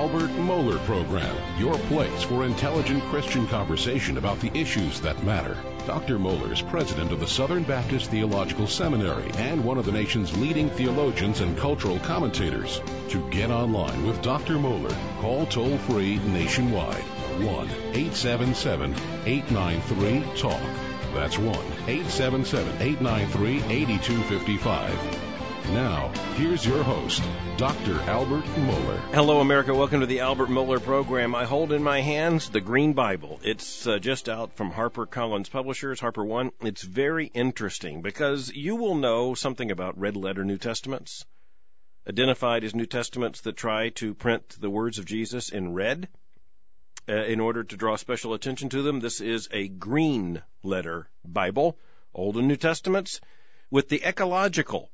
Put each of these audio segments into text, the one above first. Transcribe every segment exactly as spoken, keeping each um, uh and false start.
Albert Mohler Program, your place for intelligent Christian conversation about the issues that matter. Doctor Mohler is president of the Southern Baptist Theological Seminary and one of the nation's leading theologians and cultural commentators. To get online with Doctor Mohler, call toll-free nationwide, one eight seven seven, eight nine three, talk. That's one eight seven seven, eight nine three, eight two five five. Now, here's your host, Doctor Albert Mohler. Hello, America. Welcome to the Albert Mohler Program. I hold in my hands the Green Bible. It's uh, just out from HarperCollins Publishers, Harper One. It's very interesting because you will know something about red-letter New Testaments, identified as New Testaments that try to print the words of Jesus in red uh, in order to draw special attention to them. This is a green-letter Bible, Old and New Testaments, with the ecological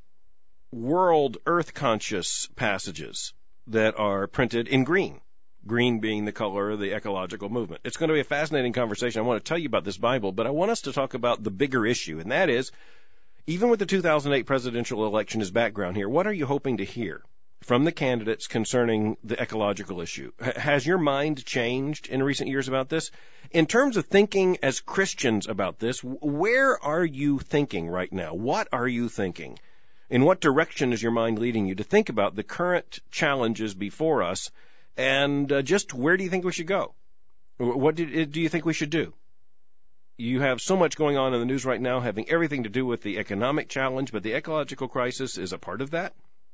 world earth-conscious passages that are printed in green, green being the color of the ecological movement. It's going to be a fascinating conversation. I want to tell you about this Bible, but I want us to talk about the bigger issue, and that is, even with the two thousand eight presidential election as background here, what are you hoping to hear from the candidates concerning the ecological issue? H- has your mind changed in recent years about this? In terms of thinking as Christians about this, where are you thinking right now? What are you thinking? In what direction is your mind leading you to think about the current challenges before us, and uh, just where do you think we should go? What do, do you think we should do? You have so much going on in the news right now having everything to do with the economic challenge, but the ecological crisis is a part of that.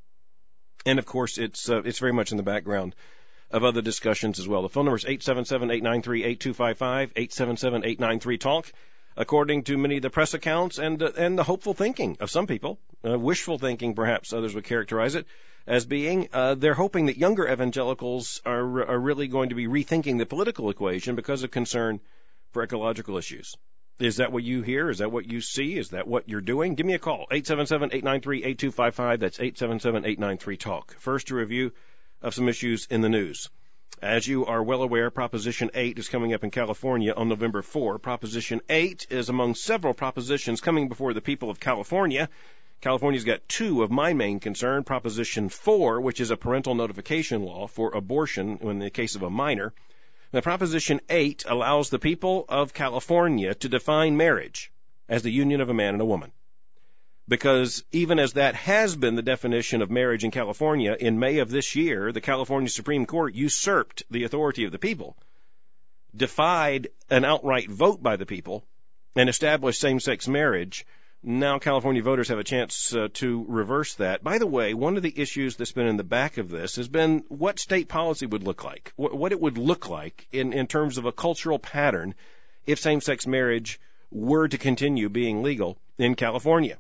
And, of course, it's uh, it's very much in the background of other discussions as well. The phone number is eight seven seven, eight nine three, eight two five five, eight seven seven, eight nine three, talk. According to many of the press accounts and uh, and the hopeful thinking of some people, uh, wishful thinking perhaps others would characterize it as being, uh, they're hoping that younger evangelicals are are really going to be rethinking the political equation because of concern for ecological issues. Is that what you hear? Is that what you see? Is that what you're doing? Give me a call, eight seven seven, eight nine three, eight two five five. That's eight seven seven, eight nine three, talk. First, a review of some issues in the news. As you are well aware, Proposition eight is coming up in California on November fourth. Proposition eight is among several propositions coming before the people of California. California's got two of my main concern. Proposition four, which is a parental notification law for abortion in the case of a minor. Now, Proposition eight allows the people of California to define marriage as the union of a man and a woman. Because even as that has been the definition of marriage in California, in May of this year, the California Supreme Court usurped the authority of the people, defied an outright vote by the people, and established same-sex marriage. Now California voters have a chance uh, to reverse that. By the way, one of the issues that's been in the back of this has been what state policy would look like, wh- what it would look like in, in terms of a cultural pattern if same-sex marriage were to continue being legal in California.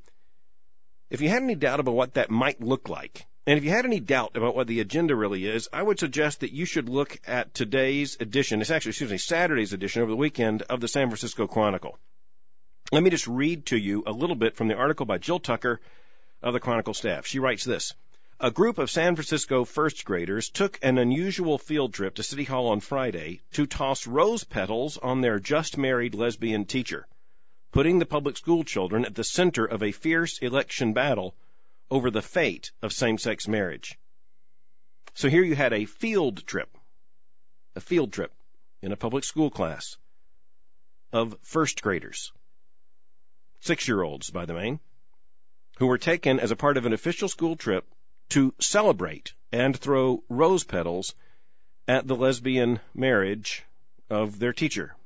If you had any doubt about what that might look like, and if you had any doubt about what the agenda really is, I would suggest that you should look at today's edition, it's actually, excuse me, Saturday's edition over the weekend of the San Francisco Chronicle. Let me just read to you a little bit from the article by Jill Tucker of the Chronicle staff. She writes this: a group of San Francisco first graders took an unusual field trip to City Hall on Friday to toss rose petals on their just-married lesbian teacher, putting the public school children at the center of a fierce election battle over the fate of same-sex marriage. So here you had a field trip, a field trip in a public school class of first graders, six-year-olds by the main, who were taken as a part of an official school trip to celebrate and throw rose petals at the lesbian marriage of their teacher.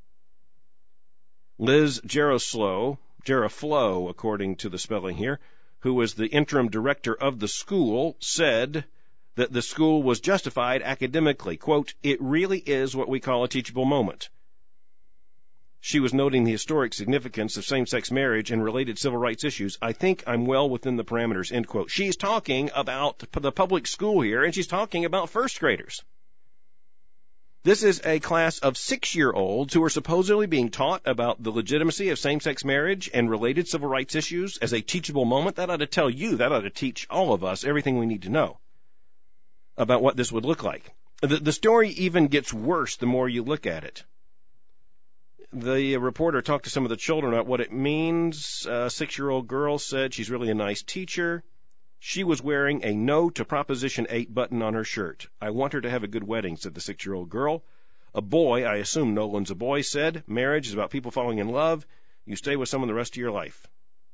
Liz Jaroslow, Jaraflow, according to the spelling here, who was the interim director of the school, said that the school was justified academically. Quote, it really is what we call a teachable moment. She was noting the historic significance of same-sex marriage and related civil rights issues. I think I'm well within the parameters, end quote. She's talking about the public school here, and she's talking about first graders. This is a class of six-year-olds who are supposedly being taught about the legitimacy of same-sex marriage and related civil rights issues as a teachable moment. That ought to tell you, that ought to teach all of us everything we need to know about what this would look like. The, the story even gets worse the more you look at it. The reporter talked to some of the children about what it means. A six-year-old girl said she's really a nice teacher. She was wearing a no to Proposition eight button on her shirt. I want her to have a good wedding, said the six-year-old girl. A boy, I assume Nolan's a boy, said, marriage is about people falling in love. You stay with someone the rest of your life.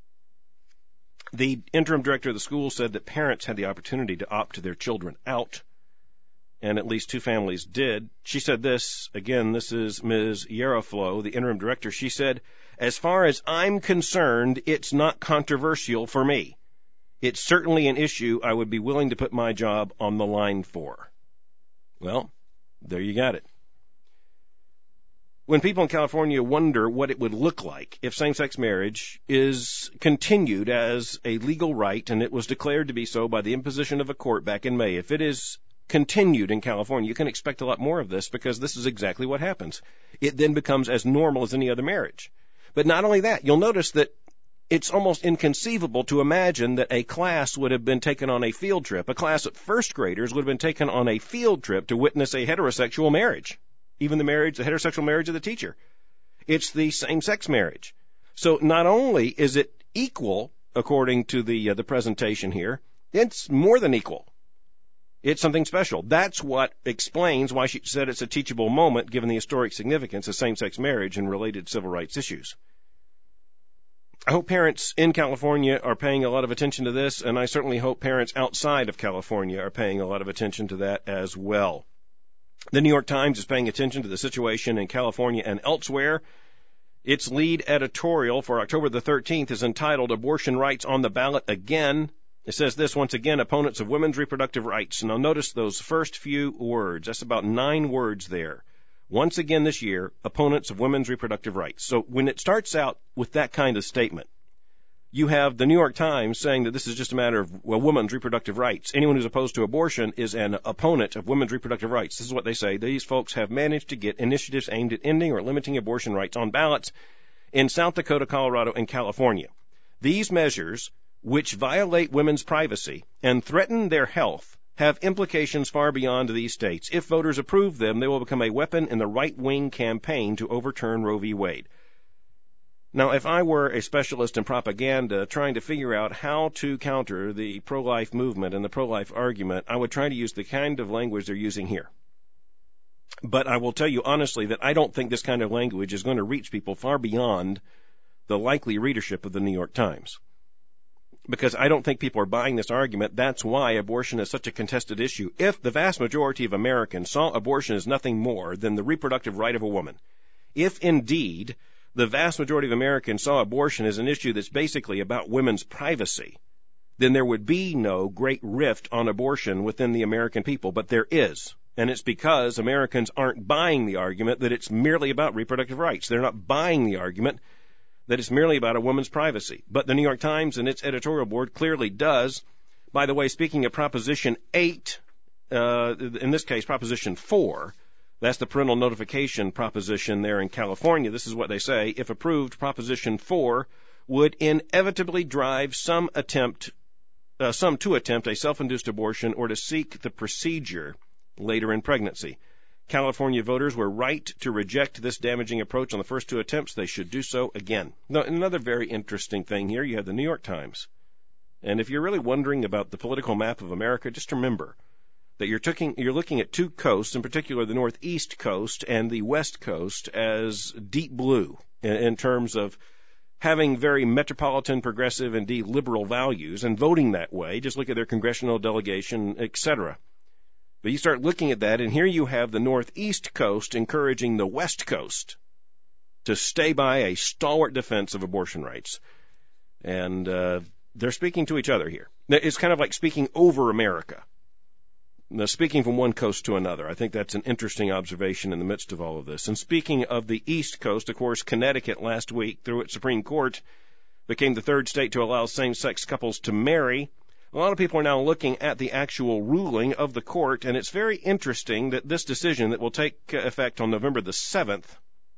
The interim director of the school said that parents had the opportunity to opt their children out, and at least two families did. She said this, again, this is Miz Yaraflo, the interim director. She said, as far as I'm concerned, it's not controversial for me. It's certainly an issue I would be willing to put my job on the line for. Well, there you got it. When people in California wonder what it would look like if same-sex marriage is continued as a legal right, and it was declared to be so by the imposition of a court back in May, if it is continued in California, you can expect a lot more of this, because this is exactly what happens. It then becomes as normal as any other marriage. But not only that, you'll notice that it's almost inconceivable to imagine that a class would have been taken on a field trip. A class of first graders would have been taken on a field trip to witness a heterosexual marriage. Even the marriage, the heterosexual marriage of the teacher. It's the same-sex marriage. So not only is it equal, according to the uh, the presentation here, it's more than equal. It's something special. That's what explains why she said it's a teachable moment, given the historic significance of same-sex marriage and related civil rights issues. I hope parents in California are paying a lot of attention to this, and I certainly hope parents outside of California are paying a lot of attention to that as well. The New York Times is paying attention to the situation in California and elsewhere. Its lead editorial for October the thirteenth is entitled Abortion Rights on the Ballot Again. It says this, once again, opponents of women's reproductive rights. And now notice those first few words. That's about nine words there. Once again this year, opponents of women's reproductive rights. So when it starts out with that kind of statement, you have the New York Times saying that this is just a matter of well, women's reproductive rights. Anyone who's opposed to abortion is an opponent of women's reproductive rights. This is what they say. These folks have managed to get initiatives aimed at ending or limiting abortion rights on ballots in South Dakota, Colorado, and California. These measures, which violate women's privacy and threaten their health, have implications far beyond these states. If voters approve them, they will become a weapon in the right-wing campaign to overturn Roe v. Wade. Now, if I were a specialist in propaganda trying to figure out how to counter the pro-life movement and the pro-life argument, I would try to use the kind of language they're using here. But I will tell you honestly that I don't think this kind of language is going to reach people far beyond the likely readership of the New York Times. Because I don't think people are buying this argument. That's why abortion is such a contested issue. If the vast majority of Americans saw abortion as nothing more than the reproductive right of a woman, if indeed the vast majority of Americans saw abortion as an issue that's basically about women's privacy, then there would be no great rift on abortion within the American people. But there is. And it's because Americans aren't buying the argument that it's merely about reproductive rights. They're not buying the argument that it's merely about a woman's privacy. But the New York Times and its editorial board clearly does. By the way, speaking of Proposition eight, uh, in this case, Proposition four, that's the parental notification proposition there in California. This is what they say. If approved, Proposition four would inevitably drive some attempt, uh, some to attempt a self-induced abortion or to seek the procedure later in pregnancy. California voters were right to reject this damaging approach on the first two attempts. They should do so again. Now, another very interesting thing here, you have the New York Times. And if you're really wondering about the political map of America, just remember that you're, taking, you're looking at two coasts, in particular the northeast coast and the west coast, as deep blue in, in terms of having very metropolitan, progressive, indeed liberal values and voting that way. Just look at their congressional delegation, et cetera. But you start looking at that, and here you have the northeast coast encouraging the west coast to stay by a stalwart defense of abortion rights. And uh, they're speaking to each other here. It's kind of like speaking over America. Now, speaking from one coast to another, I think that's an interesting observation in the midst of all of this. And speaking of the East Coast, of course, Connecticut last week, through its Supreme Court, became the third state to allow same-sex couples to marry. A lot of people are now looking at the actual ruling of the court, and it's very interesting that this decision that will take effect on November the seventh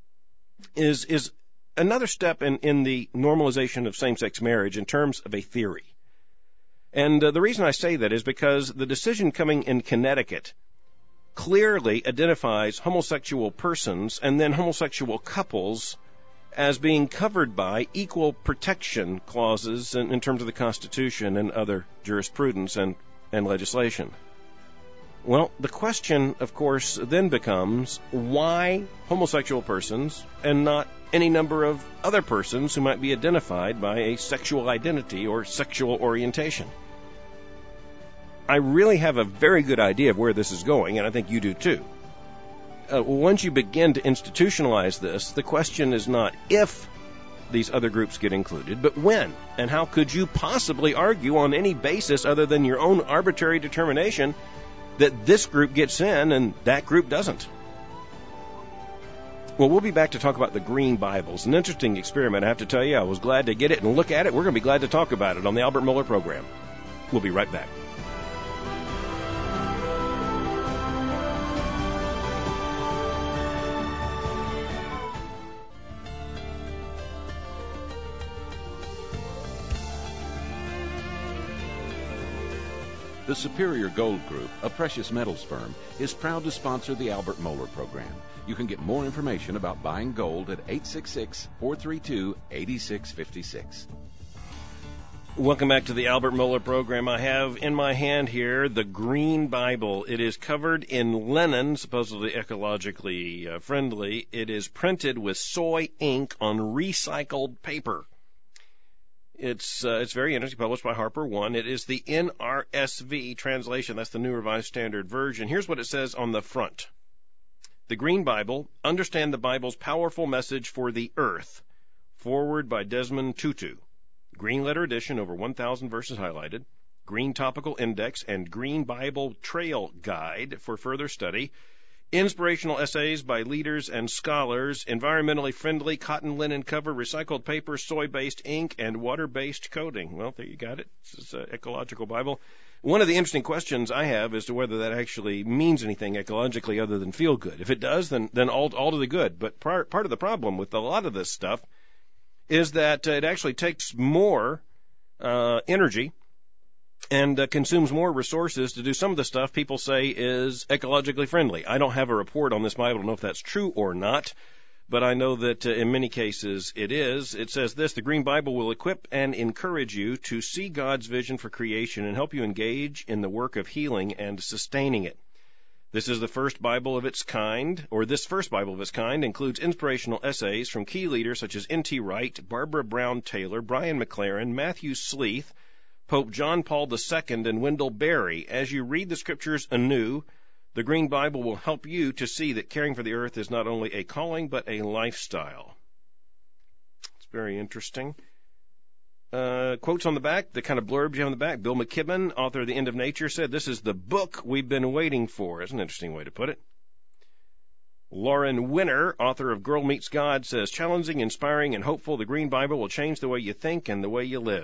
is is another step in, in the normalization of same-sex marriage in terms of a theory. And uh, the reason I say that is because the decision coming in Connecticut clearly identifies homosexual persons and then homosexual couples as being covered by equal protection clauses in, in terms of the Constitution and other jurisprudence and, and legislation. Well, the question, of course, then becomes, why homosexual persons and not any number of other persons who might be identified by a sexual identity or sexual orientation? I really have a very good idea of where this is going, and I think you do too. Uh, once you begin to institutionalize this, the question is not if these other groups get included, but when. And how could you possibly argue on any basis other than your own arbitrary determination that this group gets in and that group doesn't? Well, we'll be back to talk about the Green Bibles. An interesting experiment, I have to tell you. I was glad to get it and look at it. We're going to be glad to talk about it on the Albert Mohler program. We'll be right back. The Superior Gold Group, a precious metals firm, is proud to sponsor the Albert Mohler program. You can get more information about buying gold at eight six six, four three two, eight six five six. Welcome back to the Albert Mohler program. I have in my hand here the Green Bible. It is covered in linen, supposedly ecologically uh, friendly. It is printed with soy ink on recycled paper. It's uh, it's very interesting, published by Harper One. It is the N R S V translation. That's the New Revised Standard Version. Here's what it says on the front. The Green Bible, Understand the Bible's Powerful Message for the Earth. Forward by Desmond Tutu. Green letter edition, over one thousand verses highlighted. Green topical index and Green Bible Trail Guide for further study. Inspirational essays by leaders and scholars, environmentally friendly cotton linen cover, recycled paper, soy-based ink, and water-based coating. Well, there you got it. This is an ecological Bible. One of the interesting questions I have is to whether that actually means anything ecologically other than feel good. If it does, then then all, all to the good. But part, part of the problem with a lot of this stuff is that uh, it actually takes more uh, energy and uh, consumes more resources to do some of the stuff people say is ecologically friendly. I don't have a report on this Bible to know if that's true or not, but I know that uh, in many cases it is. It says this: the Green Bible will equip and encourage you to see God's vision for creation and help you engage in the work of healing and sustaining it. This is the first Bible of its kind, or this first Bible of its kind includes inspirational essays from key leaders such as N T Wright, Barbara Brown Taylor, Brian McLaren, Matthew Sleeth, Pope John Paul the Second, and Wendell Berry. As you read the Scriptures anew, the Green Bible will help you to see that caring for the earth is not only a calling, but a lifestyle. It's very interesting. Uh, quotes on the back, the kind of blurbs you have on the back. Bill McKibben, author of The End of Nature, said, "This is the book we've been waiting for." It's an interesting way to put it. Lauren Winner, author of Girl Meets God, says, "Challenging, inspiring, and hopeful, the Green Bible will change the way you think and the way you live."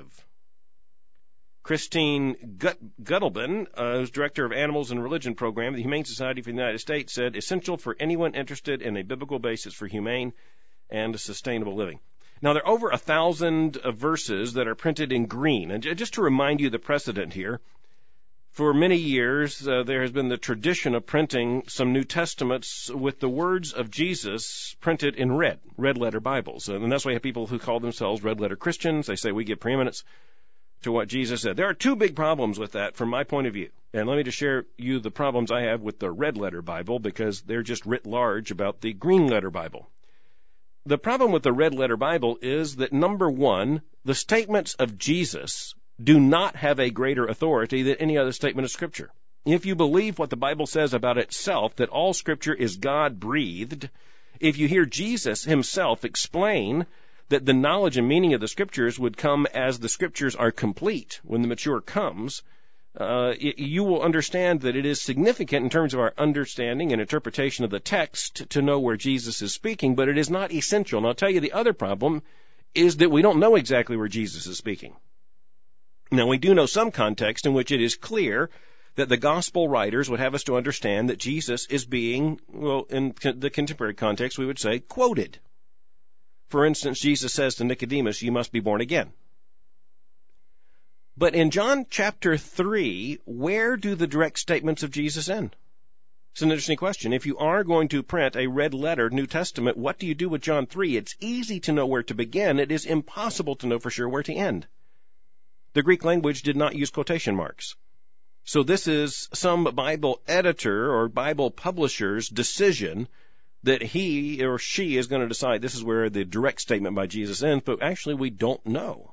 Christine Gut- Guttelman, uh, who's director of Animals and Religion program at the Humane Society for the United States, said, "Essential for anyone interested in a biblical basis for humane and sustainable living." Now, there are over a thousand uh, verses that are printed in green. And j- just to remind you the precedent here, for many years uh, there has been the tradition of printing some New Testaments with the words of Jesus printed in red, red letter Bibles. And that's why you have people who call themselves red letter Christians. They say we give preeminence to what Jesus said. There are two big problems with that from my point of view. And let me just share you the problems I have with the red letter Bible, because they're just writ large about the green letter Bible. The problem with the red letter Bible is that, number one, the statements of Jesus do not have a greater authority than any other statement of Scripture. If you believe what the Bible says about itself, that all Scripture is God-breathed, if you hear Jesus himself explain that the knowledge and meaning of the Scriptures would come as the Scriptures are complete, when the mature comes, uh, it, you will understand that it is significant in terms of our understanding and interpretation of the text to know where Jesus is speaking, but it is not essential. And I'll tell you, the other problem is that we don't know exactly where Jesus is speaking. Now, we do know some context in which it is clear that the gospel writers would have us to understand that Jesus is being, well, in the contemporary context, we would say, quoted. For instance, Jesus says to Nicodemus, "You must be born again." But in John chapter three, where do the direct statements of Jesus end? It's an interesting question. If you are going to print a red letter New Testament, what do you do with John three? It's easy to know where to begin. It is impossible to know for sure where to end. The Greek language did not use quotation marks. So this is some Bible editor or Bible publisher's decision that he or she is going to decide this is where the direct statement by Jesus ends, but actually we don't know.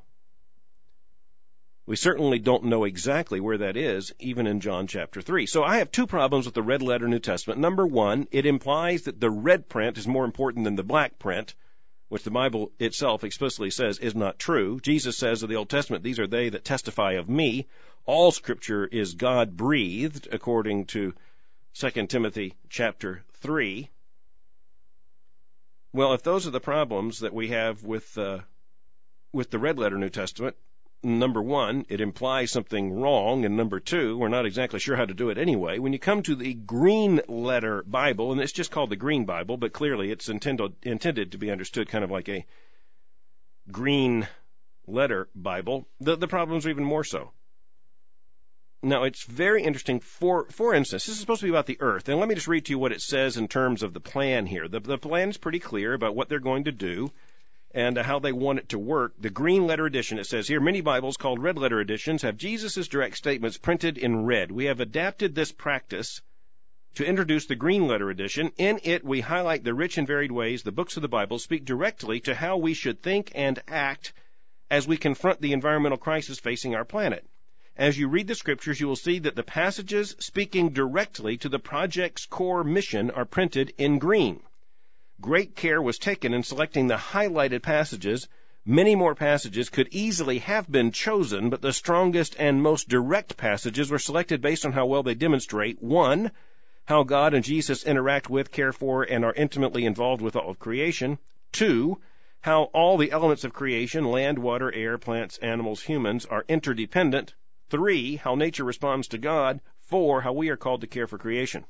We certainly don't know exactly where that is, even in John chapter three. So I have two problems with the red letter New Testament. Number one, it implies that the red print is more important than the black print, which the Bible itself explicitly says is not true. Jesus says of the Old Testament, these are they that testify of me. All Scripture is God-breathed, according to Second Timothy chapter three. Well, if those are the problems that we have with uh, with the red letter New Testament, number one, it implies something wrong, and number two, we're not exactly sure how to do it anyway. When you come to the green letter Bible, and it's just called the Green Bible, but clearly it's intended intended to be understood kind of like a green letter Bible, the, the problems are even more so. Now, it's very interesting. For for instance, this is supposed to be about the earth, and let me just read to you what it says in terms of the plan here. The, the plan is pretty clear about what they're going to do and how they want it to work. The green letter edition, it says here, many Bibles called red letter editions have Jesus' direct statements printed in red. We have adapted this practice to introduce the green letter edition. In it, we highlight the rich and varied ways the books of the Bible speak directly to how we should think and act as we confront the environmental crisis facing our planet. As you read the Scriptures, you will see that the passages speaking directly to the project's core mission are printed in green. Great care was taken in selecting the highlighted passages. Many more passages could easily have been chosen, but the strongest and most direct passages were selected based on how well they demonstrate, one, how God and Jesus interact with, care for, and are intimately involved with all of creation. Two, how all the elements of creation, land, water, air, plants, animals, humans, are interdependent. Three, how nature responds to God. Four, how we are called to care for creation.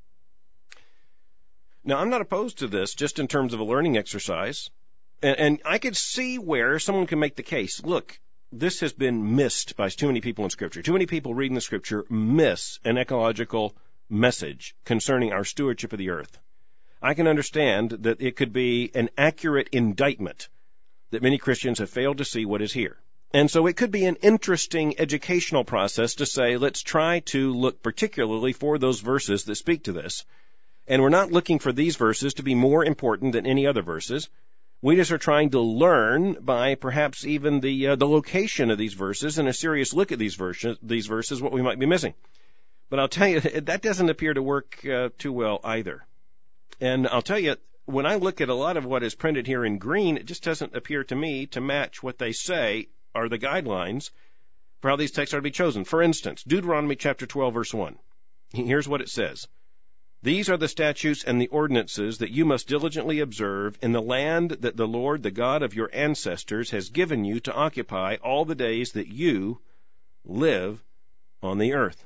Now, I'm not opposed to this just in terms of a learning exercise, and, and I could see where someone can make the case, look, this has been missed by too many people in Scripture. Too many people reading the Scripture miss an ecological message concerning our stewardship of the earth. I can understand that it could be an accurate indictment that many Christians have failed to see what is here. And so it could be an interesting educational process to say, let's try to look particularly for those verses that speak to this. And we're not looking for these verses to be more important than any other verses. We just are trying to learn by perhaps even the uh, the location of these verses and a serious look at these verses, these verses, what we might be missing. But I'll tell you, that doesn't appear to work uh, too well either. And I'll tell you, when I look at a lot of what is printed here in green, it just doesn't appear to me to match what they say are the guidelines for how these texts are to be chosen. For instance, Deuteronomy chapter twelve, verse one. Here's what it says. These are the statutes and the ordinances that you must diligently observe in the land that the Lord, the God of your ancestors, has given you to occupy all the days that you live on the earth.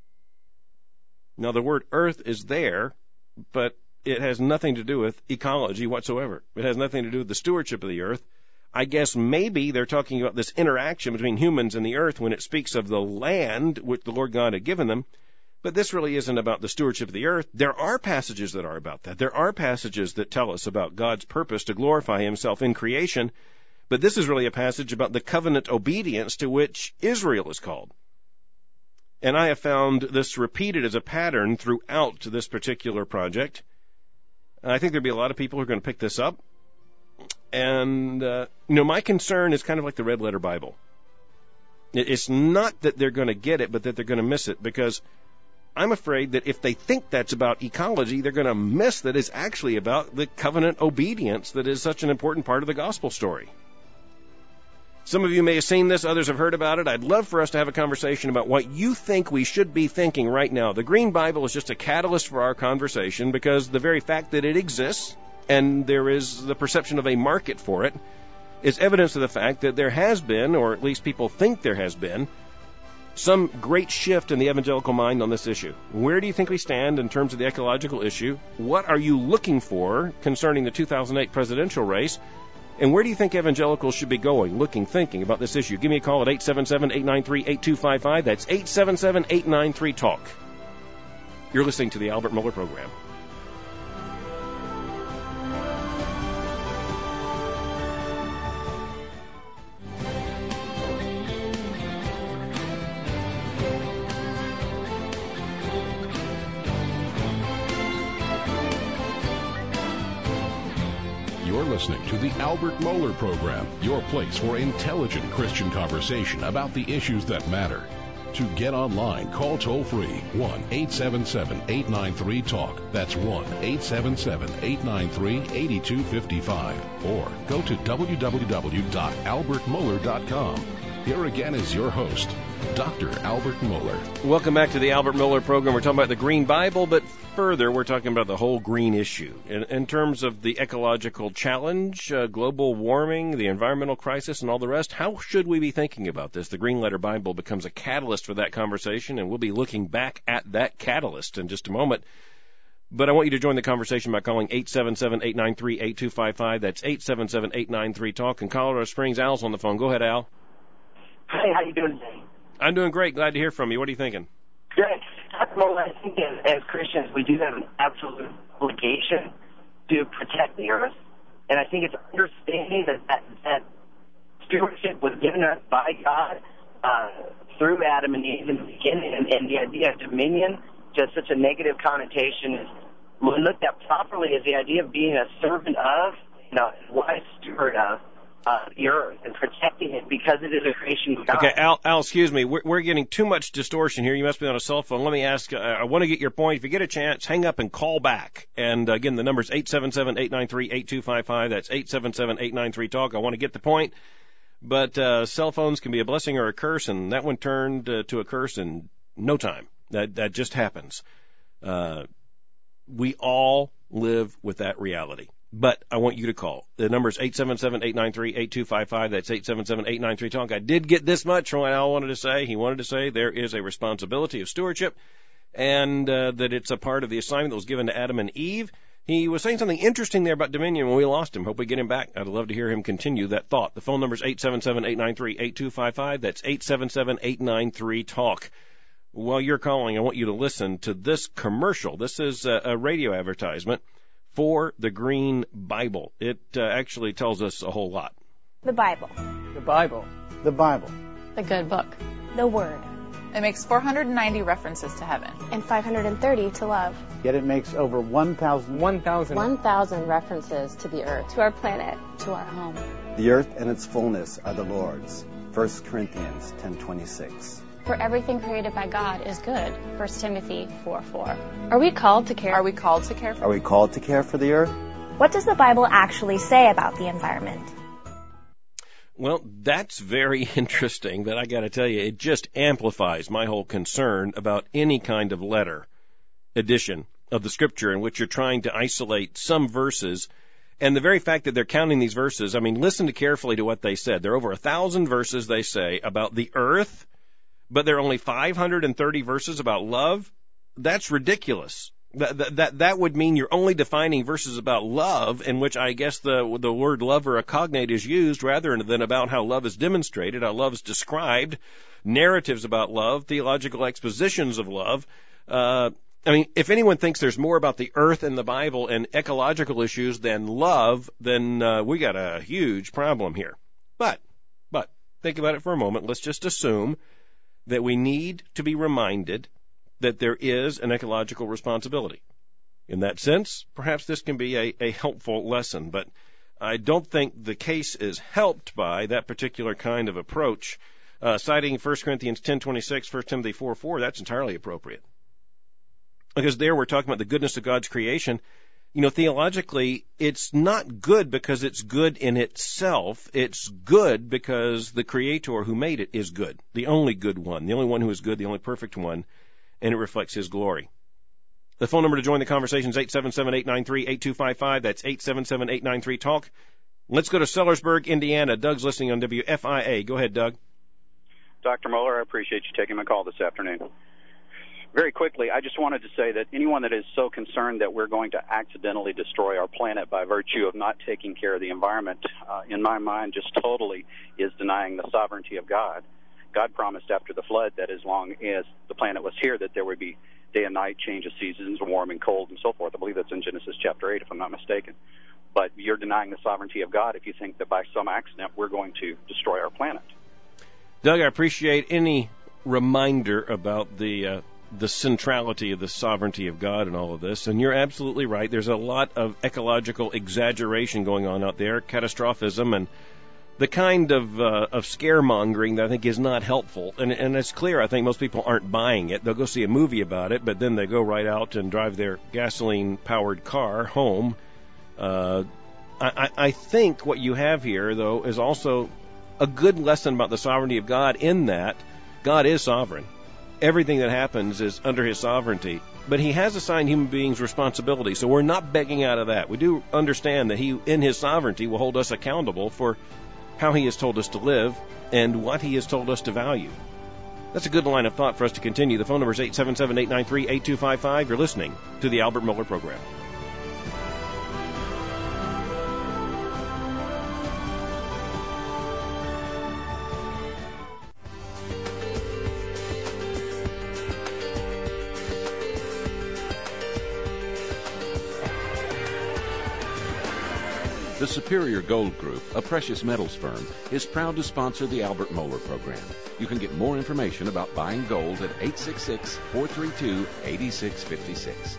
Now, the word earth is there, but it has nothing to do with ecology whatsoever. It has nothing to do with the stewardship of the earth. I guess maybe they're talking about this interaction between humans and the earth when it speaks of the land which the Lord God had given them. But this really isn't about the stewardship of the earth. There are passages that are about that. There are passages that tell us about God's purpose to glorify himself in creation. But this is really a passage about the covenant obedience to which Israel is called. And I have found this repeated as a pattern throughout this particular project. I think there'll be a lot of people who are going to pick this up. And, uh, you know, my concern is kind of like the red letter Bible. It's not that they're going to get it, but that they're going to miss it, because I'm afraid that if they think that's about ecology, they're going to miss that it's actually about the covenant obedience that is such an important part of the gospel story. Some of you may have seen this, others have heard about it. I'd love for us to have a conversation about what you think we should be thinking right now. The Green Bible is just a catalyst for our conversation, because the very fact that it exists and there is the perception of a market for it is evidence of the fact that there has been, or at least people think there has been, some great shift in the evangelical mind on this issue. Where do you think we stand in terms of the ecological issue? What are you looking for concerning the two thousand eight presidential race? And where do you think evangelicals should be going, looking, thinking about this issue? Give me a call at eight seven seven, eight nine three, eight two five five. That's eight seven seven, eight nine three, talk. You're listening to the Albert Mohler Program. You're listening to the Albert Mohler Program, your place for intelligent Christian conversation about the issues that matter. To get online, call toll-free one eight seven seven, eight nine three, talk. That's one eight seven seven, eight nine three, eight two five five. Or go to w w w dot albert mohler dot com. Here again is your host, Doctor Albert Mohler. Welcome back to the Albert Mohler Program. We're talking about the Green Bible, but further, we're talking about the whole green issue. In, in terms of the ecological challenge, uh, global warming, the environmental crisis, and all the rest, how should we be thinking about this? The Green Letter Bible becomes a catalyst for that conversation, and we'll be looking back at that catalyst in just a moment. But I want you to join the conversation by calling eight seven seven, eight nine three, eight two five five. That's eight seven seven, eight nine three, talk. In Colorado Springs, Al's on the phone. Go ahead, Al. Hey, how you doing today? I'm doing great. Glad to hear from you. What are you thinking? Good. Doctor Mohler, I think as, as Christians, we do have an absolute obligation to protect the earth. And I think it's understanding that that, that stewardship was given us by God uh, through Adam and Eve in the beginning. And, and the idea of dominion, just such a negative connotation, is when looked at properly as the idea of being a servant of, you know, wise steward of, Uh, the earth and protecting it because it is a creation of God. Okay, Al, Al excuse me. We're, we're getting too much distortion here. You must be on a cell phone. Let me ask, uh, I want to get your point. If you get a chance, hang up and call back. And uh, again, the number is eight seven seven, eight nine three, eight two five five. That's eight seven seven, eight nine three, talk. I want to get the point. But uh, cell phones can be a blessing or a curse, and that one turned uh, to a curse in no time. That, that just happens. Uh, we all live with that reality. But I want you to call. The number is eight seven seven, eight nine three, eight two five five. That's eight seven seven, eight nine three, talk. I did get this much from what Al wanted to say. He wanted to say there is a responsibility of stewardship and uh, that it's a part of the assignment that was given to Adam and Eve. He was saying something interesting there about dominion when we lost him. Hope we get him back. I'd love to hear him continue that thought. The phone number is eight seven seven, eight nine three, eight two five five. That's eight seven seven, eight nine three, talk. While you're calling, I want you to listen to this commercial. This is a, a radio advertisement for the Green Bible. It uh, actually tells us a whole lot. The Bible. The Bible. The Bible. The good book. The Word. It makes four hundred ninety references to heaven. And five hundred thirty to love. Yet it makes over one thousand one thousand one thousand references to the earth, to our planet, to our home. The earth and its fullness are the Lord's. First Corinthians ten twenty-six. For everything created by God is good. First Timothy four four. Are we called to care? Are we called to care for? Are we called to care for the earth? What does the Bible actually say about the environment? Well, that's very interesting, but I got to tell you, it just amplifies my whole concern about any kind of letter edition of the Scripture in which you're trying to isolate some verses. And the very fact that they're counting these verses, I mean, listen to carefully to what they said. There are over a thousand verses, they say, about the earth, but there are only five hundred thirty verses about love. That's ridiculous. That, that, that, that would mean you're only defining verses about love, in which I guess the, the word love or a cognate is used, rather than about how love is demonstrated, how love is described, narratives about love, theological expositions of love. Uh, I mean, if anyone thinks there's more about the earth in the Bible and ecological issues than love, then uh, we got a huge problem here. But, but, think about it for a moment. Let's just assume that we need to be reminded that there is an ecological responsibility. In that sense, perhaps this can be a, a helpful lesson, but I don't think the case is helped by that particular kind of approach. Uh, citing First Corinthians ten twenty-six, First Timothy four four, that's entirely appropriate. Because there we're talking about the goodness of God's creation. You know, theologically, it's not good because it's good in itself. It's good because the Creator who made it is good, the only good one, the only one who is good, the only perfect one, and it reflects His glory. The phone number to join the conversation is eight seven seven, eight nine three, eight two five five. That's eight seven seven, eight nine three, talk. Let's go to Sellersburg, Indiana. Doug's listening on W F I A. Go ahead, Doug. Doctor Mohler, I appreciate you taking my call this afternoon. Very quickly, I just wanted to say that anyone that is so concerned that we're going to accidentally destroy our planet by virtue of not taking care of the environment, uh, in my mind, just totally is denying the sovereignty of God. God promised after the flood that as long as the planet was here that there would be day and night, change of seasons, warm and cold, and so forth. I believe that's in Genesis chapter eight, if I'm not mistaken. But you're denying the sovereignty of God if you think that by some accident we're going to destroy our planet. Doug, I appreciate any reminder about the uh, the centrality of the sovereignty of God in all of this. And you're absolutely right. There's a lot of ecological exaggeration going on out there, catastrophism, and the kind of uh, of scaremongering that I think is not helpful. And, and it's clear, I think most people aren't buying it. They'll go see a movie about it, but then they go right out and drive their gasoline-powered car home. Uh, I, I think what you have here, though, is also a good lesson about the sovereignty of God in that God is sovereign. Everything that happens is under his sovereignty. But he has assigned human beings responsibility, so we're not begging out of that. We do understand that he, in his sovereignty, will hold us accountable for how he has told us to live and what he has told us to value. That's a good line of thought for us to continue. The phone number is eight seven seven, eight nine three, eight two five five. You're listening to the Albert Mohler Program. The Superior Gold Group, a precious metals firm, is proud to sponsor the Albert Mohler program. You can get more information about buying gold at eight six six, four three two, eight six five six.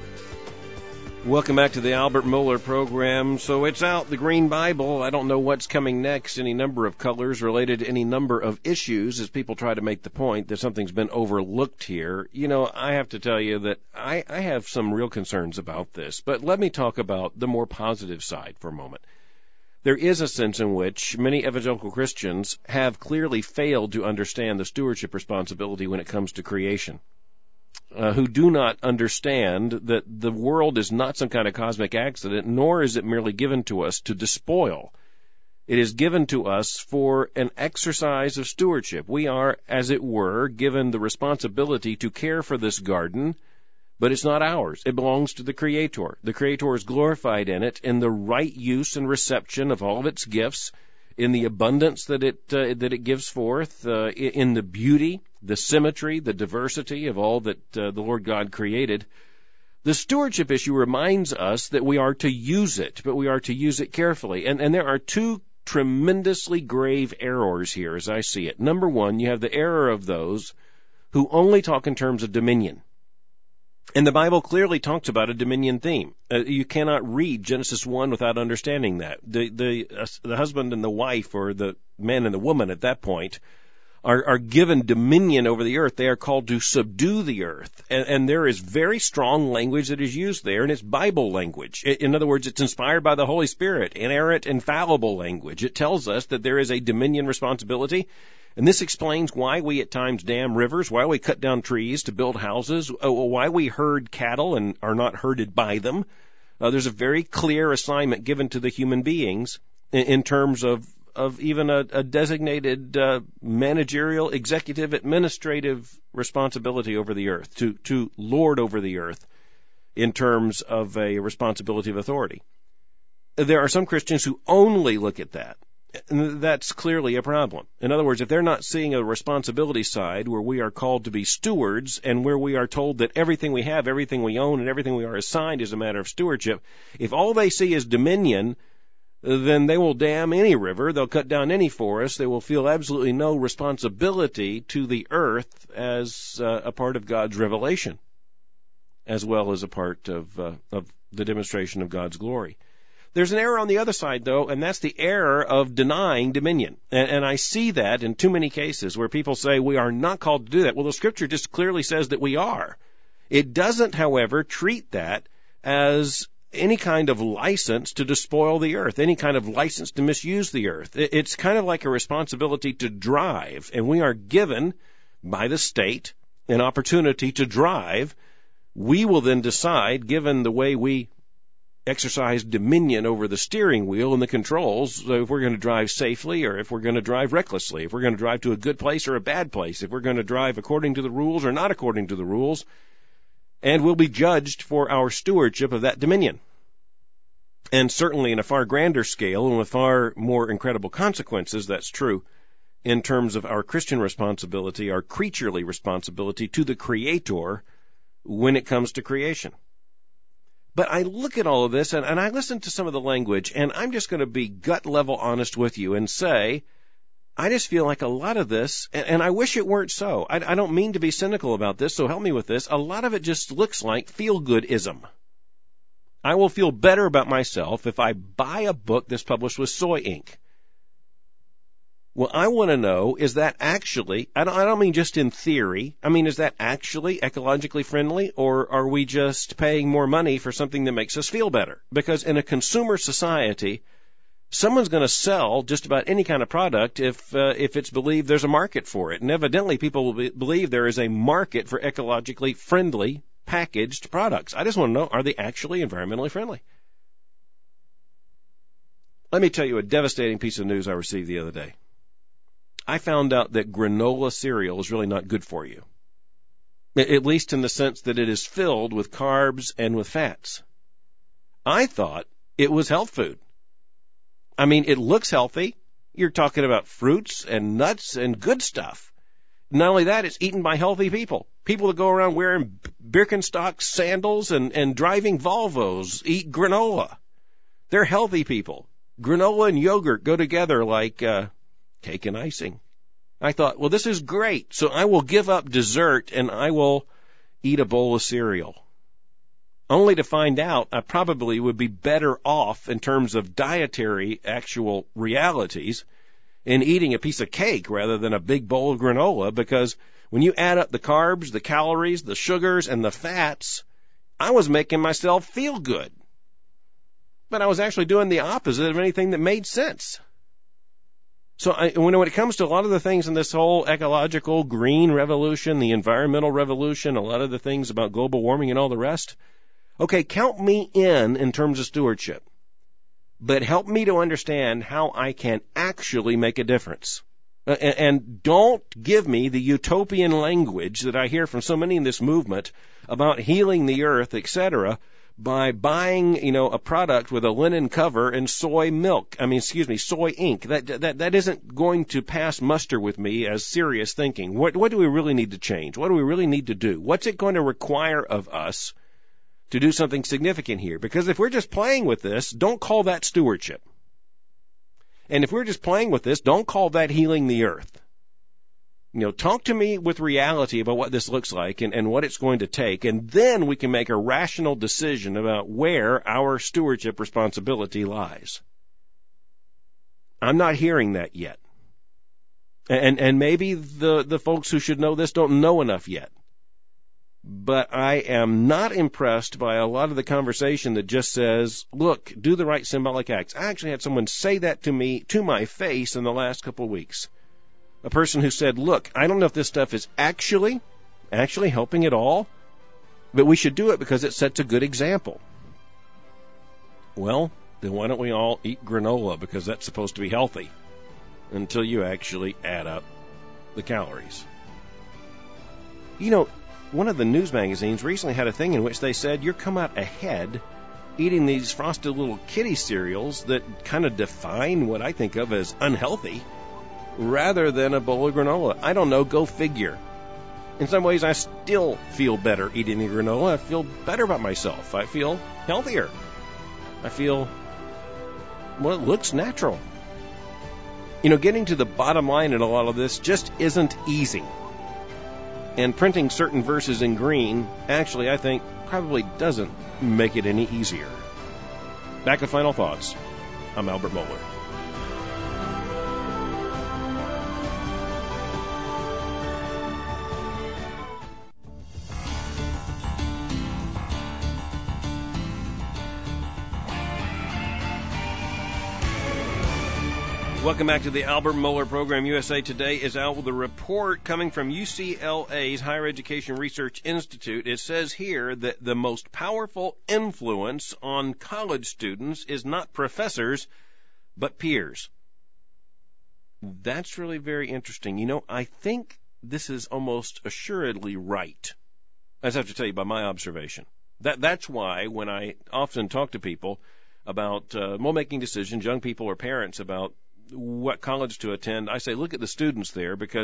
Welcome back to the Albert Mohler program. So it's out, the Green Bible. I don't know what's coming next. Any number of colors related to any number of issues as people try to make the point that something's been overlooked here. You know, I have to tell you that I, I have some real concerns about this. But let me talk about the more positive side for a moment. There is a sense in which many evangelical Christians have clearly failed to understand the stewardship responsibility when it comes to creation, uh, who do not understand that the world is not some kind of cosmic accident, nor is it merely given to us to despoil. It is given to us for an exercise of stewardship. We are, as it were, given the responsibility to care for this garden, but it's not ours. It belongs to the Creator. The Creator is glorified in it in the right use and reception of all of its gifts, in the abundance that it uh, that it gives forth, uh, in the beauty, the symmetry, the diversity of all that uh, the Lord God created. The stewardship issue reminds us that we are to use it, but we are to use it carefully. And, and there are two tremendously grave errors here, as I see it. Number one, you have the error of those who only talk in terms of dominion. And the Bible clearly talks about a dominion theme. Uh, you cannot read Genesis one without understanding that. The the uh, the husband and the wife, or the man and the woman at that point, are, are given dominion over the earth. They are called to subdue the earth. And, and there is very strong language that is used there, and it's Bible language. In other words, it's inspired by the Holy Spirit, inerrant, infallible language. It tells us that there is a dominion responsibility. And this explains why we at times dam rivers, why we cut down trees to build houses, why we herd cattle and are not herded by them. Uh, there's a very clear assignment given to the human beings in, in terms of, of even a, a designated uh, managerial, executive, administrative responsibility over the earth, to, to lord over the earth in terms of a responsibility of authority. There are some Christians who only look at that. And that's clearly a problem. In other words, if they're not seeing a responsibility side where we are called to be stewards and where we are told that everything we have, everything we own, and everything we are assigned is a matter of stewardship, if all they see is dominion, then they will dam any river, they'll cut down any forest, they will feel absolutely no responsibility to the earth as uh, a part of God's revelation, as well as a part of, uh, of the demonstration of God's glory. There's an error on the other side, though, and that's the error of denying dominion. And, and I see that in too many cases where people say we are not called to do that. Well, the Scripture just clearly says that we are. It doesn't, however, treat that as any kind of license to despoil the earth, any kind of license to misuse the earth. It, it's kind of like a responsibility to drive, and we are given by the state an opportunity to drive. We will then decide, given the way we exercise dominion over the steering wheel and the controls, if we're going to drive safely or if we're going to drive recklessly, if we're going to drive to a good place or a bad place, if we're going to drive according to the rules or not according to the rules, and we'll be judged for our stewardship of that dominion. And certainly in a far grander scale and with far more incredible consequences, that's true in terms of our Christian responsibility, our creaturely responsibility to the Creator, when it comes to creation. But I look at all of this, and, and I listen to some of the language, and I'm just going to be gut-level honest with you and say, I just feel like a lot of this, and, and I wish it weren't so. I, I don't mean to be cynical about this, so help me with this. A lot of it just looks like feel-good-ism. I will feel better about myself if I buy a book that's published with soy ink. Well, I want to know, is that actually, I don't, I don't mean just in theory, I mean, is that actually ecologically friendly, or are we just paying more money for something that makes us feel better? Because in a consumer society, someone's going to sell just about any kind of product if uh, if it's believed there's a market for it. And evidently people will be, believe there is a market for ecologically friendly packaged products. I just want to know, are they actually environmentally friendly? Let me tell you a devastating piece of news I received the other day. I found out that granola cereal is really not good for you, at least in the sense that it is filled with carbs and with fats. I thought it was health food. I mean, it looks healthy. You're talking about fruits and nuts and good stuff. Not only that, it's eaten by healthy people. People that go around wearing Birkenstock sandals and, and driving Volvos eat granola. They're healthy people. Granola and yogurt go together like uh, cake and icing. I thought, well, this is great, so I will give up dessert and I will eat a bowl of cereal. Only to find out I probably would be better off in terms of dietary actual realities in eating a piece of cake rather than a big bowl of granola, because when you add up the carbs, the calories, the sugars, and the fats, I was making myself feel good. But I was actually doing the opposite of anything that made sense. So I, when, when it comes to a lot of the things in this whole ecological green revolution, the environmental revolution, a lot of the things about global warming and all the rest, okay, count me in in terms of stewardship. But help me to understand how I can actually make a difference. Uh, and, and don't give me the utopian language that I hear from so many in this movement about healing the earth, et cetera, by buying, you know, a product with a linen cover and soy milk. I mean, excuse me, soy ink. That that that isn't going to pass muster with me as serious thinking. What what do we really need to change? What do we really need to do? What's it going to require of us to do something significant here? Because if we're just playing with this, don't call that stewardship. And if we're just playing with this, don't call that healing the earth. You know, talk to me with reality about what this looks like and, and what it's going to take, and then we can make a rational decision about where our stewardship responsibility lies. I'm not hearing that yet. And and maybe the, the folks who should know this don't know enough yet. But I am not impressed by a lot of the conversation that just says, look, do the right symbolic acts. I actually had someone say that to me, to my face, in the last couple of weeks. A person who said, look, I don't know if this stuff is actually, actually helping at all, but we should do it because it sets a good example. Well, then why don't we all eat granola, because that's supposed to be healthy, until you actually add up the calories. You know, one of the news magazines recently had a thing in which they said you're come out ahead eating these frosted little kitty cereals that kind of define what I think of as unhealthy, rather than a bowl of granola. I don't know, go figure. In some ways, I still feel better eating the granola. I feel better about myself. I feel healthier. I feel, well, it looks natural. You know, getting to the bottom line in a lot of this just isn't easy. And printing certain verses in green, actually, I think, probably doesn't make it any easier. Back to Final Thoughts. I'm Albert Mohler. Welcome back to the Albert Mohler Program. U S A Today is out with a report coming from U C L A's Higher Education Research Institute. It says here that the most powerful influence on college students is not professors, but peers. That's really very interesting. You know, I think this is almost assuredly right. I just have to tell you by my observation. That That's why when I often talk to people about uh, well, making decisions, young people or parents, about what college to attend, I say, look at the students there, because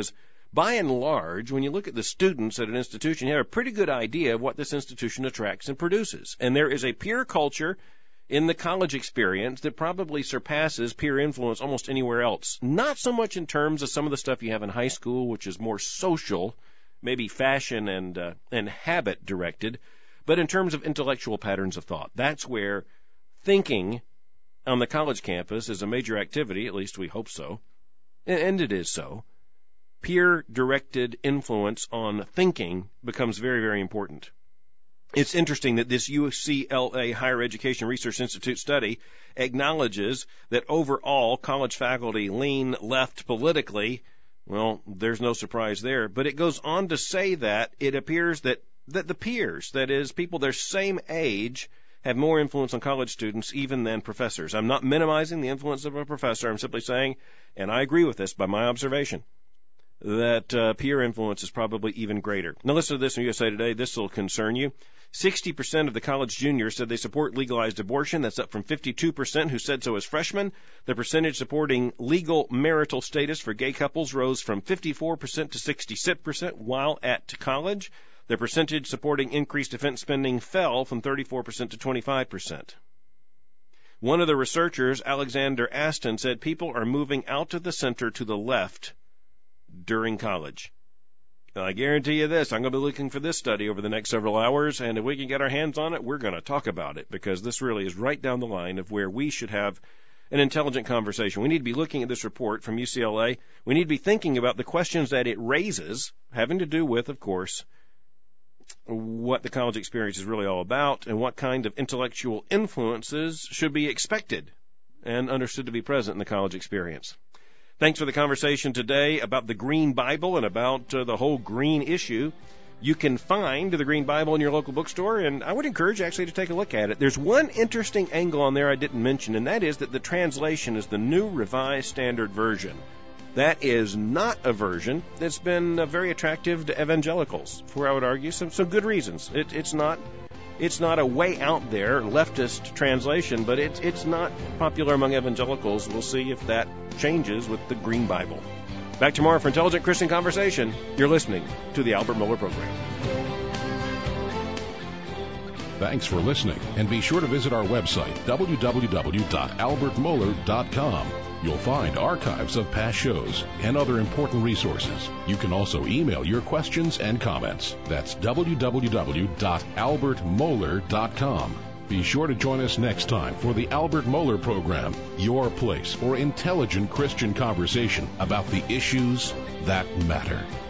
by and large, when you look at the students at an institution, you have a pretty good idea of what this institution attracts and produces. And there is a peer culture in the college experience that probably surpasses peer influence almost anywhere else. Not so much in terms of some of the stuff you have in high school, which is more social, maybe fashion and uh, and habit directed, but in terms of intellectual patterns of thought. That's where thinking on the college campus is a major activity, at least we hope so, and it is so. Peer-directed influence on thinking becomes very, very important. It's interesting that this U C L A Higher Education Research Institute study acknowledges that overall college faculty lean left politically. Well, there's no surprise there. But it goes on to say that it appears that, that the peers, that is, people their same age, have more influence on college students even than professors. I'm not minimizing the influence of a professor. I'm simply saying, and I agree with this by my observation, that uh, peer influence is probably even greater. Now listen to this in U S A Today. This will concern you. sixty percent of the college juniors said they support legalized abortion. That's up from fifty-two percent who said so as freshmen. The percentage supporting legal marital status for gay couples rose from fifty-four percent to sixty-six percent while at college. The percentage supporting increased defense spending fell from thirty-four percent to twenty-five percent. One of the researchers, Alexander Aston, said people are moving out of the center to the left during college. I guarantee you this, I'm going to be looking for this study over the next several hours, and if we can get our hands on it, we're going to talk about it, because this really is right down the line of where we should have an intelligent conversation. We need to be looking at this report from U C L A. We need to be thinking about the questions that it raises, having to do with, of course, what the college experience is really all about and what kind of intellectual influences should be expected and understood to be present in the college experience. Thanks for the conversation today about the Green Bible and about uh, the whole green issue. You can find the Green Bible in your local bookstore, and I would encourage you actually to take a look at it. There's one interesting angle on there I didn't mention, and that is that the translation is the New Revised Standard Version. That is not a version that's been uh, very attractive to evangelicals, for I would argue some, some good reasons. It, it's not it's not a way out there leftist translation, but it's it's not popular among evangelicals. We'll see if that changes with the Green Bible. Back tomorrow for Intelligent Christian Conversation. You're listening to the Albert Mohler Program. Thanks for listening, and be sure to visit our website, w w w dot albert mohler dot com. You'll find archives of past shows and other important resources. You can also email your questions and comments. That's w w w dot albert mohler dot com. Be sure to join us next time for the Albert Mohler Program, your place for intelligent Christian conversation about the issues that matter.